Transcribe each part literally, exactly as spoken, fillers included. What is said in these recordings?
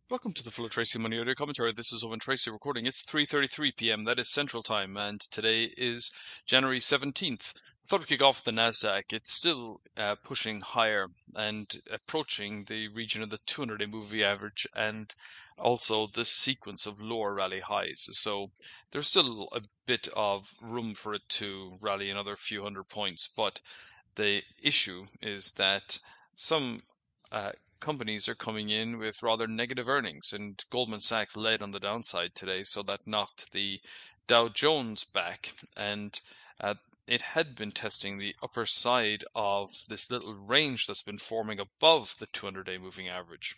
Welcome to the Full of Tracy Money Audio Commentary. This is Owen Tracy recording. It's three thirty-three p m. That is Central Time, and today is January seventeenth. I thought we'd kick off with the Nasdaq. It's still uh, pushing higher and approaching the region of the two hundred day moving average and also this sequence of lower rally highs. So there's still a bit of room for it to rally another few hundred points, but the issue is that some uh, companies are coming in with rather negative earnings, and Goldman Sachs led on the downside today, so that knocked the Dow Jones back, and uh, it had been testing the upper side of this little range that's been forming above the two hundred day moving average.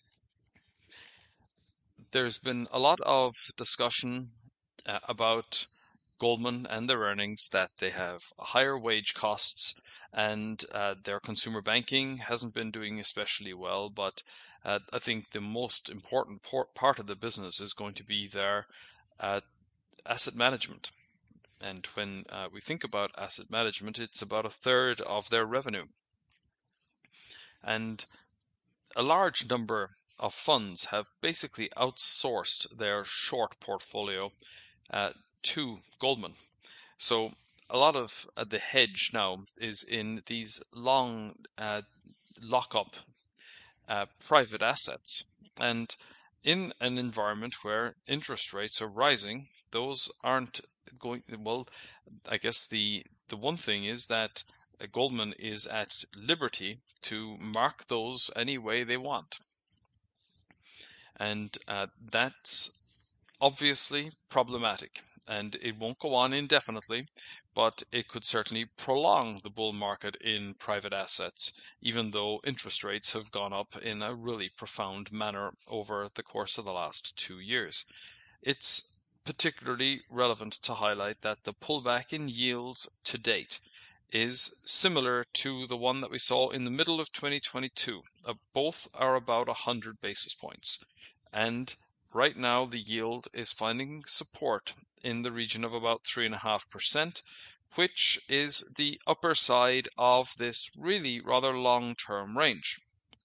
There's been a lot of discussion uh, about Goldman and their earnings, that they have higher wage costs, and uh, their consumer banking hasn't been doing especially well. But uh, I think the most important part of the business is going to be their uh, asset management. And when uh, we think about asset management, it's about a third of their revenue. And a large number of funds have basically outsourced their short portfolio uh, to Goldman. So a lot of uh, the hedge now is in these long uh, lockup uh, private assets. And in an environment where interest rates are rising, those aren't going, well, I guess the the one thing is that uh, Goldman is at liberty to mark those any way they want. And uh, that's obviously problematic, and it won't go on indefinitely, but it could certainly prolong the bull market in private assets, even though interest rates have gone up in a really profound manner over the course of the last two years. It's particularly relevant to highlight that the pullback in yields to date is similar to the one that we saw in the middle of twenty twenty-two. Uh, both are about one hundred basis points. And right now, the yield is finding support in the region of about three point five percent, which is the upper side of this really rather long-term range.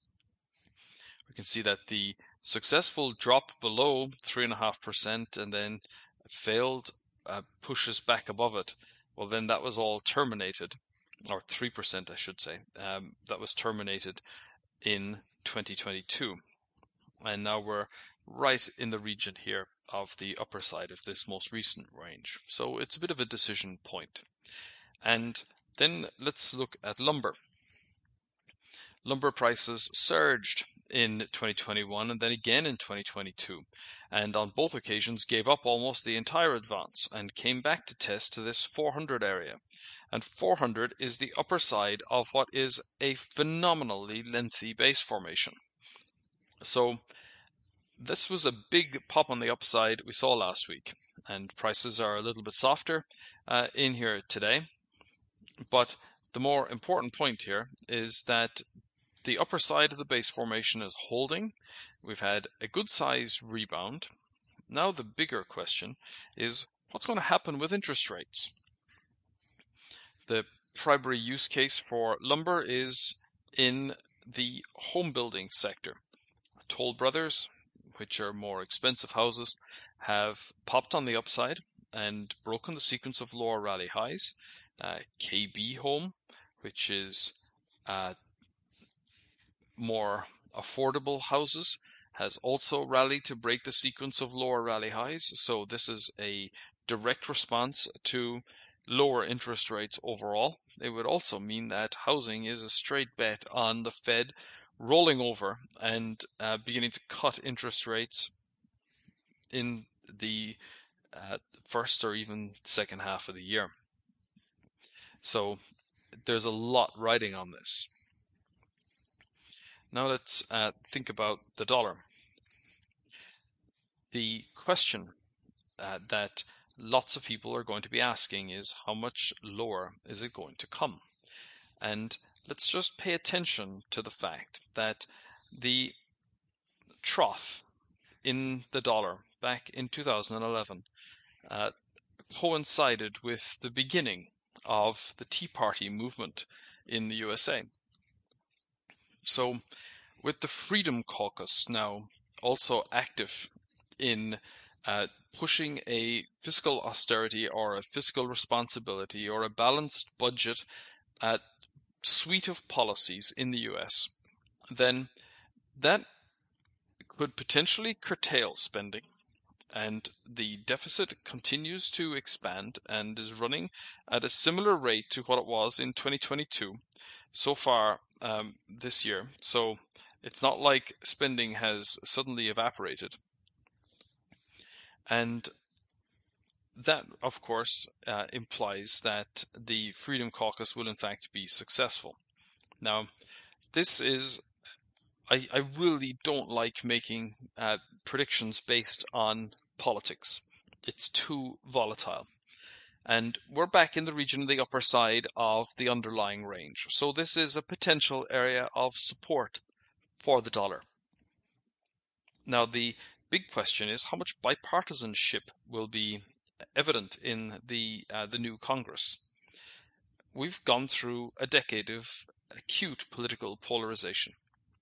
We can see that the successful drop below three point five percent and then failed uh, pushes back above it. Well, then that was all terminated, or three percent, I should say. Um, that was terminated in twenty twenty-two. And now we're right in the region here of the upper side of this most recent range. So it's a bit of a decision point. And then let's look at lumber. Lumber prices surged in twenty twenty-one and then again in twenty twenty-two, and on both occasions gave up almost the entire advance and came back to test this four hundred area. And four hundred is the upper side of what is a phenomenally lengthy base formation. So this was a big pop on the upside we saw last week, and prices are a little bit softer uh, in here today. But the more important point here is that the upper side of the base formation is holding. We've had a good size rebound. Now the bigger question is what's going to happen with interest rates? The primary use case for lumber is in the home building sector. Toll Brothers, which are more expensive houses, have popped on the upside and broken the sequence of lower rally highs. Uh, K B Home, which is uh, more affordable houses, has also rallied to break the sequence of lower rally highs. So this is a direct response to lower interest rates overall. It would also mean that housing is a straight bet on the Fed rolling over and uh, beginning to cut interest rates in the uh, first or even second half of the year. So there's a lot riding on this. Now let's uh, think about the dollar. The question uh, that lots of people are going to be asking is how much lower is it going to come? And let's just pay attention to the fact that the trough in the dollar back in two thousand eleven uh, coincided with the beginning of the Tea Party movement in the U S A. So with the Freedom Caucus now also active in uh, pushing a fiscal austerity or a fiscal responsibility or a balanced budget uh, suite of policies in the U S, then that could potentially curtail spending, and the deficit continues to expand and is running at a similar rate to what it was in twenty twenty-two so far um, this year. So it's not like spending has suddenly evaporated. And that, of course, uh, implies that the Freedom Caucus will in fact be successful. Now, this is, I, I really don't like making uh, predictions based on politics. It's too volatile. And we're back in the region of the upper side of the underlying range. So this is a potential area of support for the dollar. Now, the big question is how much bipartisanship will be evident in the uh, the new Congress. We've gone through a decade of acute political polarization,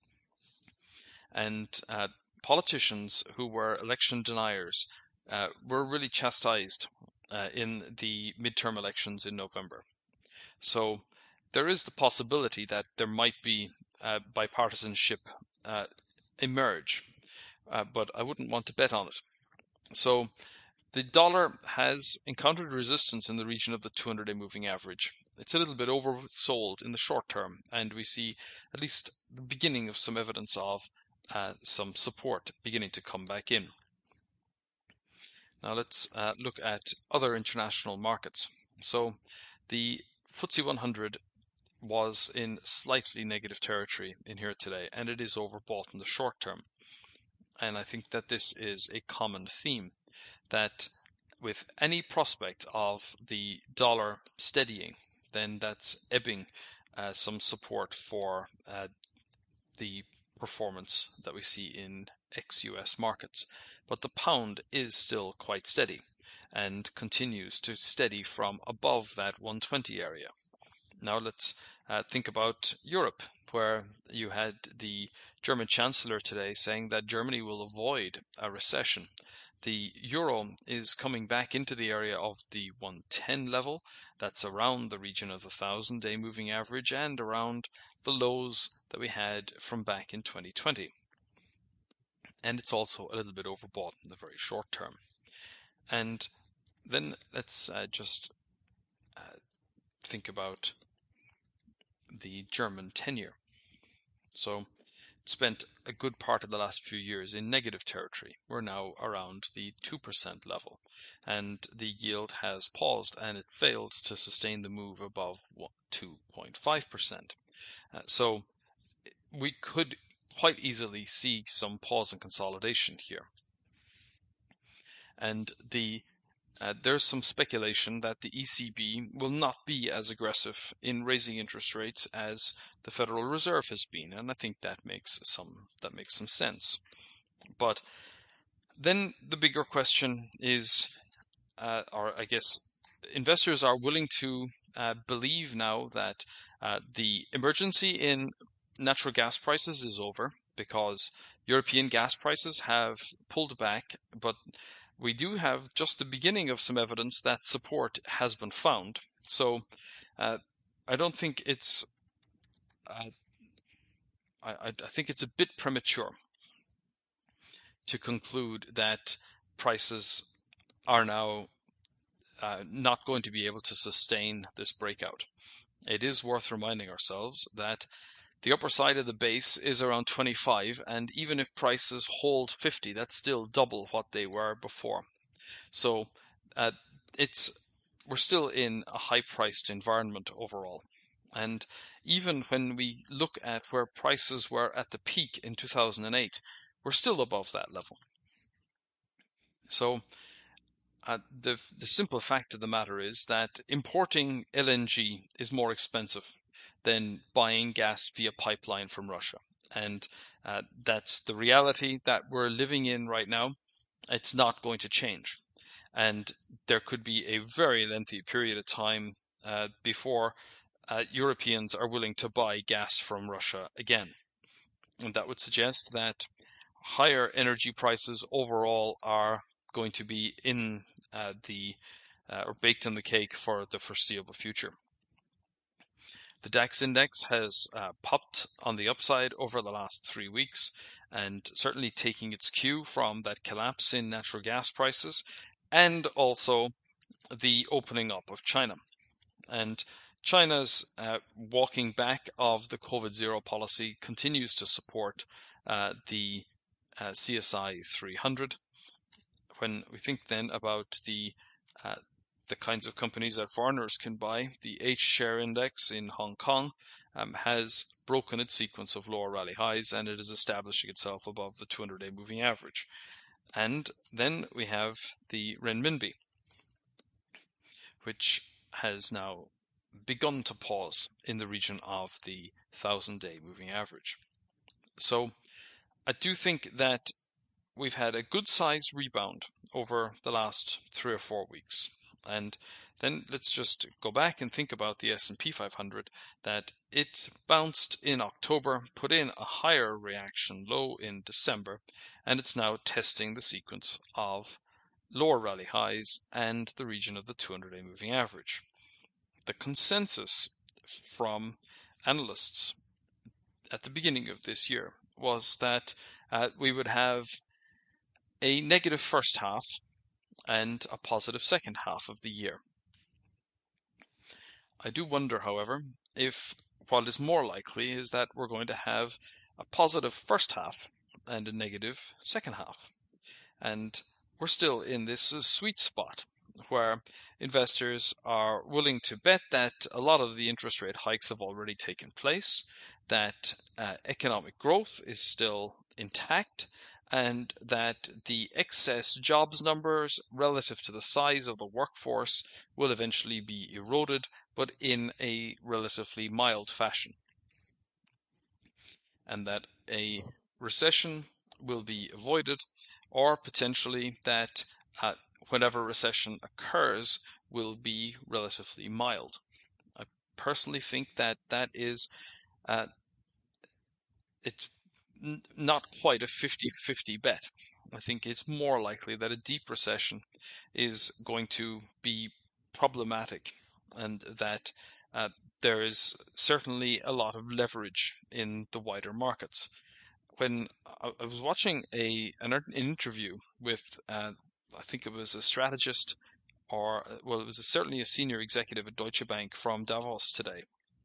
and uh, politicians who were election deniers uh, were really chastised uh, in the midterm elections in November. So there is the possibility that there might be uh, bipartisanship uh, emerge, uh, but I wouldn't want to bet on it. So the dollar has encountered resistance in the region of the two hundred day moving average. It's a little bit oversold in the short term, and we see at least the beginning of some evidence of uh, some support beginning to come back in. Now let's uh, look at other international markets. So the F T S E one hundred was in slightly negative territory in here today, and it is overbought in the short term. And I think that this is a common theme, that with any prospect of the dollar steadying, then that's ebbing uh, some support for uh, the performance that we see in ex-U S markets. But the pound is still quite steady and continues to steady from above that one twenty area. Now let's uh, think about Europe, where you had the German Chancellor today saying that Germany will avoid a recession. The euro is coming back into the area of the one ten level. That's around the region of the thousand day moving average and around the lows that we had from back in twenty twenty. And it's also a little bit overbought in the very short term. And then let's uh, just uh, think about the German ten-year. So it spent a good part of the last few years in negative territory. We're now around the two percent level, and the yield has paused and it failed to sustain the move above two point five percent. Uh, so we could quite easily see some pause and consolidation here. And the Uh, there's some speculation that the E C B will not be as aggressive in raising interest rates as the Federal Reserve has been, and I think that makes some that makes some sense. But then the bigger question is, uh, or I guess investors are willing to uh, believe now that uh, the emergency in natural gas prices is over, because European gas prices have pulled back, but we do have just the beginning of some evidence that support has been found. So uh, I don't think it's, uh, I, I think it's a bit premature to conclude that prices are now uh, not going to be able to sustain this breakout. It is worth reminding ourselves that the upper side of the base is around twenty-five, and even if prices hold fifty, that's still double what they were before. So uh, it's we're still in a high-priced environment overall. And even when we look at where prices were at the peak in two thousand eight, we're still above that level. So uh, the, the simple fact of the matter is that importing L N G is more expensive than buying gas via pipeline from Russia. And uh, that's the reality that we're living in right now. It's not going to change. And there could be a very lengthy period of time uh, before uh, Europeans are willing to buy gas from Russia again. And that would suggest that higher energy prices overall are going to be in uh, the uh, or baked in the cake for the foreseeable future. The DAX index has uh, popped on the upside over the last three weeks, and certainly taking its cue from that collapse in natural gas prices and also the opening up of China. And China's uh, walking back of the COVID zero policy continues to support uh, the uh, C S I three hundred. When we think then about the uh, the kinds of companies that foreigners can buy, the H-share index in Hong Kong um, has broken its sequence of lower rally highs, and it is establishing itself above the two hundred day moving average. And then we have the renminbi, which has now begun to pause in the region of the one thousand day moving average. So I do think that we've had a good sized rebound over the last three or four weeks. And then let's just go back and think about the S and P five hundred, that it bounced in October, put in a higher reaction low in December, and it's now testing the sequence of lower rally highs and the region of the two hundred day moving average. The consensus from analysts at the beginning of this year was that uh, we would have a negative first half and a positive second half of the year. I do wonder, however, if what is more likely is that we're going to have a positive first half and a negative second half. And we're still in this sweet spot where investors are willing to bet that a lot of the interest rate hikes have already taken place, that uh, economic growth is still intact, and that the excess jobs numbers relative to the size of the workforce will eventually be eroded, but in a relatively mild fashion. And that a recession will be avoided, or potentially that uh, whenever recession occurs will be relatively mild. I personally think that that is uh, it's n- not quite a fifty-fifty bet. I think it's more likely that a deep recession is going to be problematic, and that uh, there is certainly a lot of leverage in the wider markets. When I, I was watching a an, an interview with, uh, I think it was a strategist, or well, it was a, certainly a senior executive at Deutsche Bank from Davos today.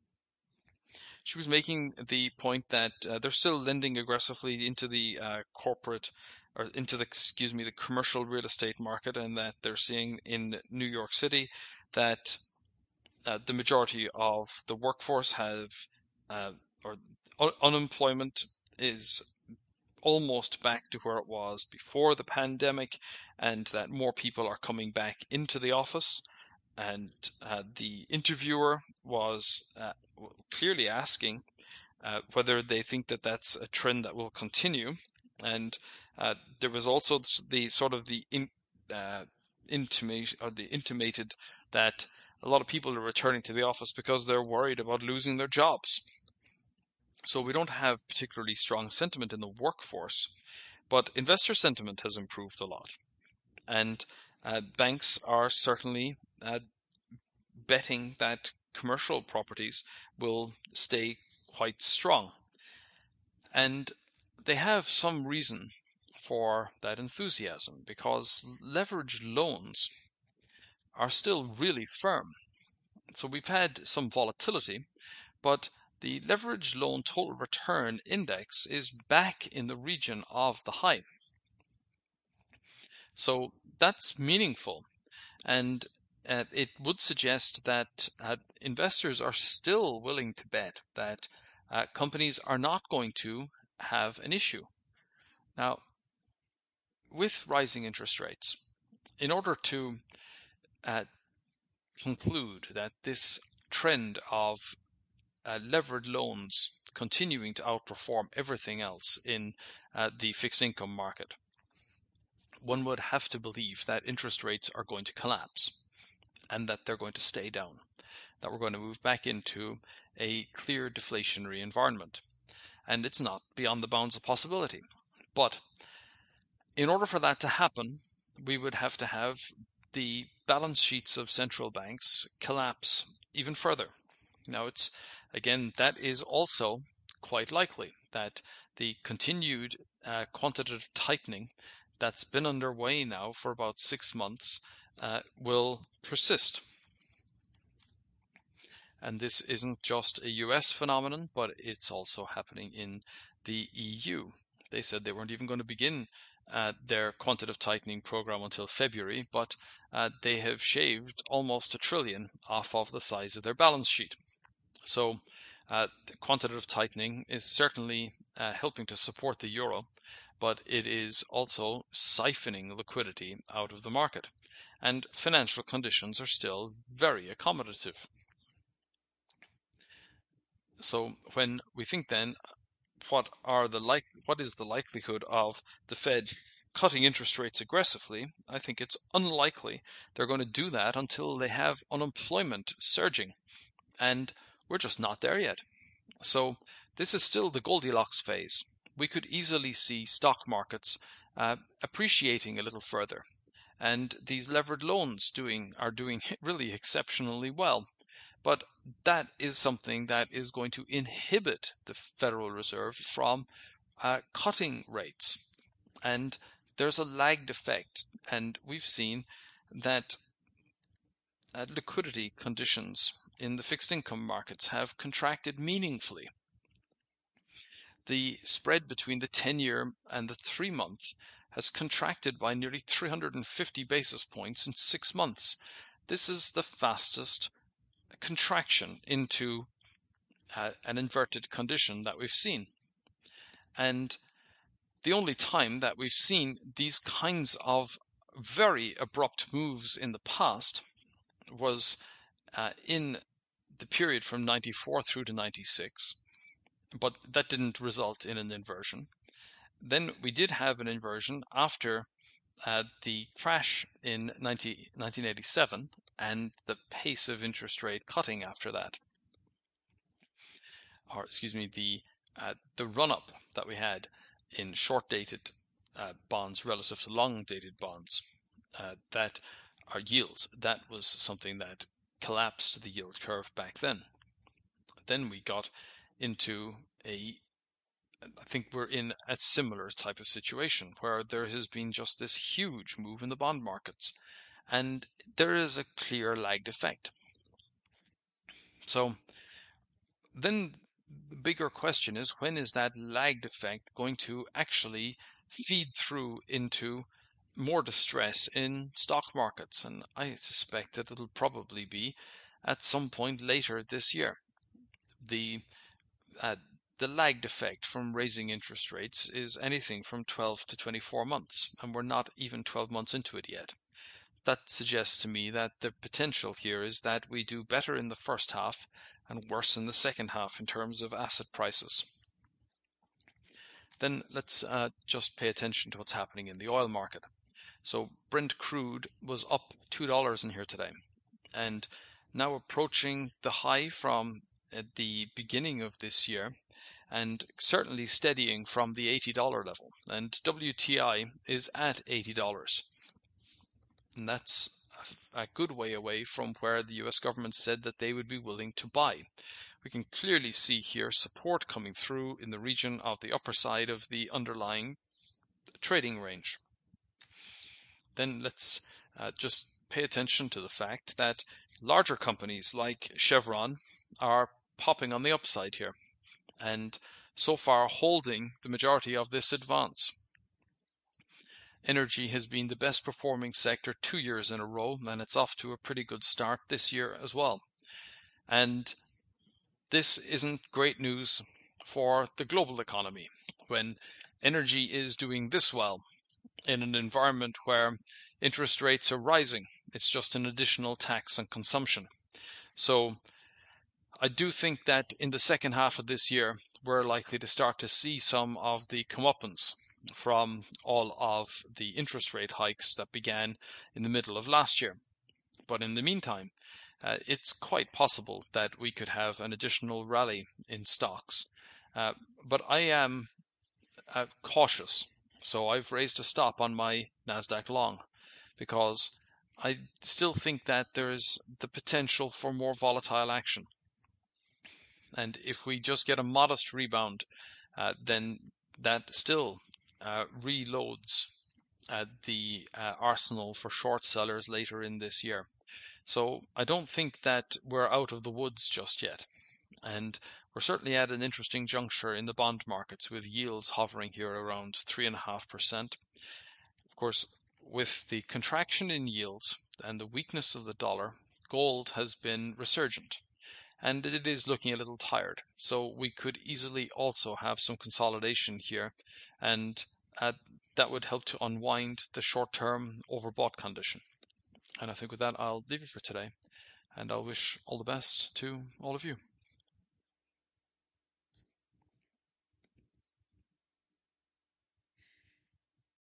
She was making the point that uh, they're still lending aggressively into the uh, corporate or into the, excuse me, the commercial real estate market, and that they're seeing in New York City that uh, the majority of the workforce have, uh, or un- unemployment is almost back to where it was before the pandemic, and that more people are coming back into the office. And uh, the interviewer was uh, clearly asking uh, whether they think that that's a trend that will continue. And uh, there was also the sort of the in, uh, intimate or the intimated that a lot of people are returning to the office because they're worried about losing their jobs. So we don't have particularly strong sentiment in the workforce, but investor sentiment has improved a lot. And uh, banks are certainly uh, betting that commercial properties will stay quite strong. And they have some reason for that enthusiasm, because leveraged loans are still really firm. So we've had some volatility, but the leveraged loan total return index is back in the region of the high. So that's meaningful. And uh, it would suggest that uh, investors are still willing to bet that uh, companies are not going to have an issue. Now, with rising interest rates, in order to uh, conclude that this trend of uh, levered loans continuing to outperform everything else in uh, the fixed income market, one would have to believe that interest rates are going to collapse and that they're going to stay down, that we're going to move back into a clear deflationary environment. And it's not beyond the bounds of possibility. But in order for that to happen, we would have to have the balance sheets of central banks collapse even further. Now, it's again, that is also quite likely that the continued uh, quantitative tightening that's been underway now for about six months uh, will persist. And this isn't just a U S phenomenon, but it's also happening in the E U. They said they weren't even going to begin uh, their quantitative tightening program until February, but uh, they have shaved almost a trillion off of the size of their balance sheet. So uh, quantitative tightening is certainly uh, helping to support the euro, but it is also siphoning liquidity out of the market. And financial conditions are still very accommodative. So when we think then, what are the like, what is the likelihood of the Fed cutting interest rates aggressively? I think it's unlikely they're going to do that until they have unemployment surging, and we're just not there yet. So this is still the Goldilocks phase. We could easily see stock markets uh, appreciating a little further, and these levered loans doing are doing really exceptionally well. But that is something that is going to inhibit the Federal Reserve from uh, cutting rates. And there's a lagged effect. And we've seen that uh, liquidity conditions in the fixed income markets have contracted meaningfully. The spread between the ten-year and the three-month has contracted by nearly three hundred fifty basis points in six months. This is the fastest contraction into uh, an inverted condition that we've seen. And the only time that we've seen these kinds of very abrupt moves in the past was uh, in the period from ninety-four through to ninety-six, but that didn't result in an inversion. Then we did have an inversion after uh, the crash in nineteen eighty-seven and the pace of interest rate cutting after that. Or excuse me, the uh, the run-up that we had in short-dated uh, bonds relative to long-dated bonds, uh, that are yields, that was something that collapsed the yield curve back then. Then we got into a, I think we're in a similar type of situation where there has been just this huge move in the bond markets, and there is a clear lagged effect. So then the bigger question is, when is that lagged effect going to actually feed through into more distress in stock markets? And I suspect that it'll probably be at some point later this year. The uh, the lagged effect from raising interest rates is anything from twelve to twenty-four months, and we're not even twelve months into it yet. That suggests to me that the potential here is that we do better in the first half and worse in the second half in terms of asset prices. Then let's uh, just pay attention to what's happening in the oil market. So Brent crude was up two dollars in here today, and now approaching the high from at the beginning of this year, and certainly steadying from the eighty dollar level. And W T I is at eighty dollars. And that's a good way away from where the U S government said that they would be willing to buy. We can clearly see here support coming through in the region of the upper side of the underlying trading range. Then let's uh, just pay attention to the fact that larger companies like Chevron are popping on the upside here, and so far holding the majority of this advance. Energy has been the best performing sector two years in a row, and it's off to a pretty good start this year as well. And this isn't great news for the global economy when energy is doing this well in an environment where interest rates are rising. It's just an additional tax on consumption. So I do think that in the second half of this year, we're likely to start to see some of the comeuppance from all of the interest rate hikes that began in the middle of last year. But in the meantime, uh, it's quite possible that we could have an additional rally in stocks. Uh, but I am uh, cautious So I've raised a stop on my NASDAQ long because I still think that there's the potential for more volatile action. And if we just get a modest rebound, uh, then that still uh, reloads uh, the uh, arsenal for short sellers later in this year. So I don't think that we're out of the woods just yet. And we're certainly at an interesting juncture in the bond markets with yields hovering here around three point five percent. Of course, with the contraction in yields and the weakness of the dollar, gold has been resurgent and it is looking a little tired. So we could easily also have some consolidation here, and uh, that would help to unwind the short-term overbought condition. And I think with that, I'll leave it for today, and I'll wish all the best to all of you.